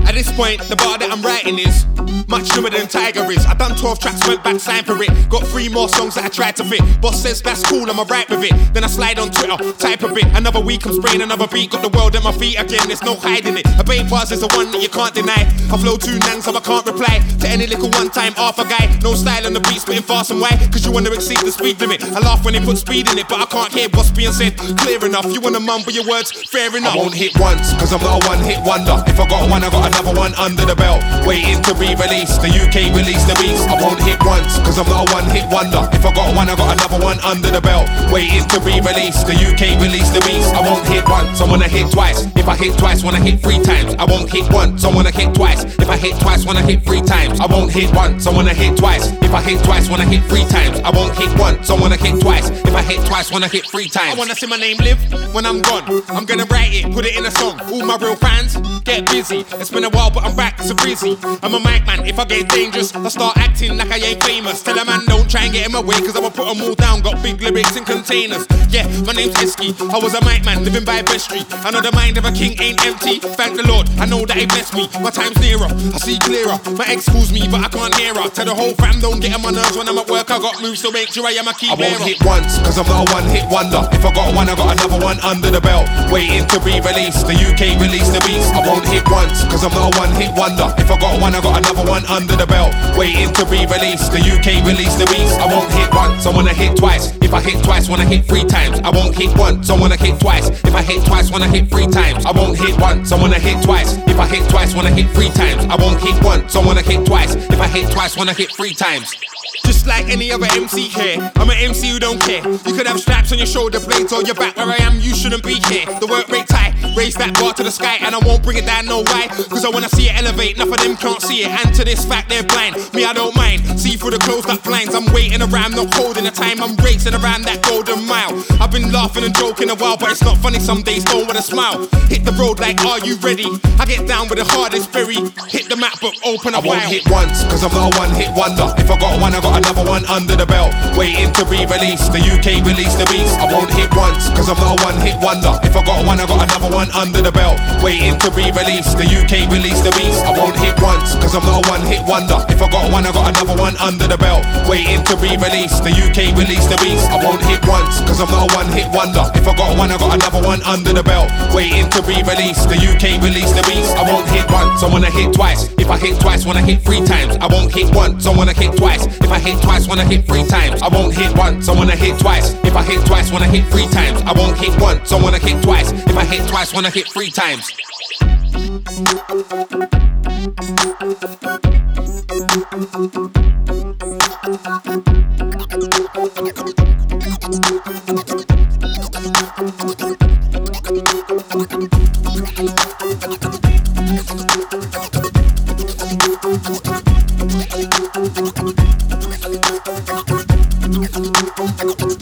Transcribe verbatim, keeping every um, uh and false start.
At this point, the bar that I'm writing is much newer than Tiger is. I done twelve tracks, went back, signed for it. Got three more songs that I tried to fit. Boss says that's cool, I'ma write with it. Then I slide on Twitter, type a bit. Another week I'm spraying another beat. Got the world at my feet again, there's no hiding it. A bait bars is the one that you can't deny. I flow too nang so I can't reply to any little one time half a guy. No style on the beat, spitting fast and wide, cause you wanna exceed the speed limit. I laugh when they put speed in it, but I can't hear what's being said clear enough. You wanna mumble your words, fair enough. I won't hit once, cause I'm not a one hit wonder. If I got one, I got another one under the belt, waiting to be released. The U K release the beast. I won't hit once, cause I'm not a one hit wonder. If I got one, I got another one under the belt, waiting to be released. The U K release the beast. I won't hit once, I wanna hit twice. If I hit twice, wanna hit three times. I won't hit once, I wanna hit twice. If I hit twice, wanna hit three times. I won't hit once, I wanna hit twice. If I hit twice, wanna hit three times. I won't hit once, I wanna hit twice. If I hit twice, wanna hit three times. I wanna see my name live when I'm gone. I'm gonna write it, put it in a song. All my real fans, get busy. It's been a while, but I'm back, it's a breezy. I'm a mic man, if I get dangerous, I start acting like I ain't famous. Tell a man don't try and get in my way, cause I'ma put them all down. Got big lyrics in containers. Yeah, my name's Iski, I was a mic man, living by Best Street. I know the mind of a king ain't empty. Thank the Lord, I know that he blessed me. My time's nearer, I see clearer. My ex calls me, but I can't hear her. Tell the whole fam don't get on my nerves when I'm at work. I got moves to make sure I am a key I bearer. won't hit once, cause I'm not a one hit wonder. If I got one, I got another one under the belt, waiting to be released. The U K release the beast. I won't hit once, cause I'm not a one hit wonder. If I got one, I got another one under the belt, waiting to be released. The U K release the beast. I won't hit once, I wanna hit twice. If I hit twice, wanna hit three times. I won't hit once, I wanna hit twice. If I hit twice, wanna hit three times. I won't hit once, I wanna hit twice. If I hit twice, wanna hit three times. I won't hit once, I wanna hit twice. If I hit twice, wanna hit three times. Just like any other M C here, I'm an M C who don't care. You could have straps on your shoulder blades or your back. Where I am, you shouldn't be here. The work rate high, raise that bar to the sky, and I won't bring it down, no why. Cause I wanna see it elevate, enough of them can't see it. And to this fact, they're blind. Me, I don't mind. See through the closed up blinds. I'm waiting around, not holding the time. I'm racing around that golden mile. I've been laughing and joking a while, but it's not funny some days, don't with a smile. Hit the road like, are you ready? I get down with the hardest berry. Hit the MacBook, open a I won't file. hit once, cause I'm not a one hit wonder. If I got one, I got another one under the belt, waiting to be released. The U K release the beast. I won't hit once, cause I'm not a one hit wonder. If I got one, I got another one under the belt, waiting to be released. The U K release the beast. I won't hit once, cause I'm not a one hit wonder. If I got one, I got another one under the belt, waiting to be released. The U K release the beast. I won't hit once, cause I'm not a one hit wonder. If I got one, I got another one under the belt, waiting to be released. The U K release the beast. I won't hit once, I wanna hit twice. If I hit twice, wanna hit three times. I won't hit once, I wanna hit twice. If I hit twice, wanna hit three times. I won't hit once, I wanna hit twice. If I hit twice, wanna hit three times. I won't hit once, I wanna hit twice. If I hit twice, wanna hit three times. Thank you.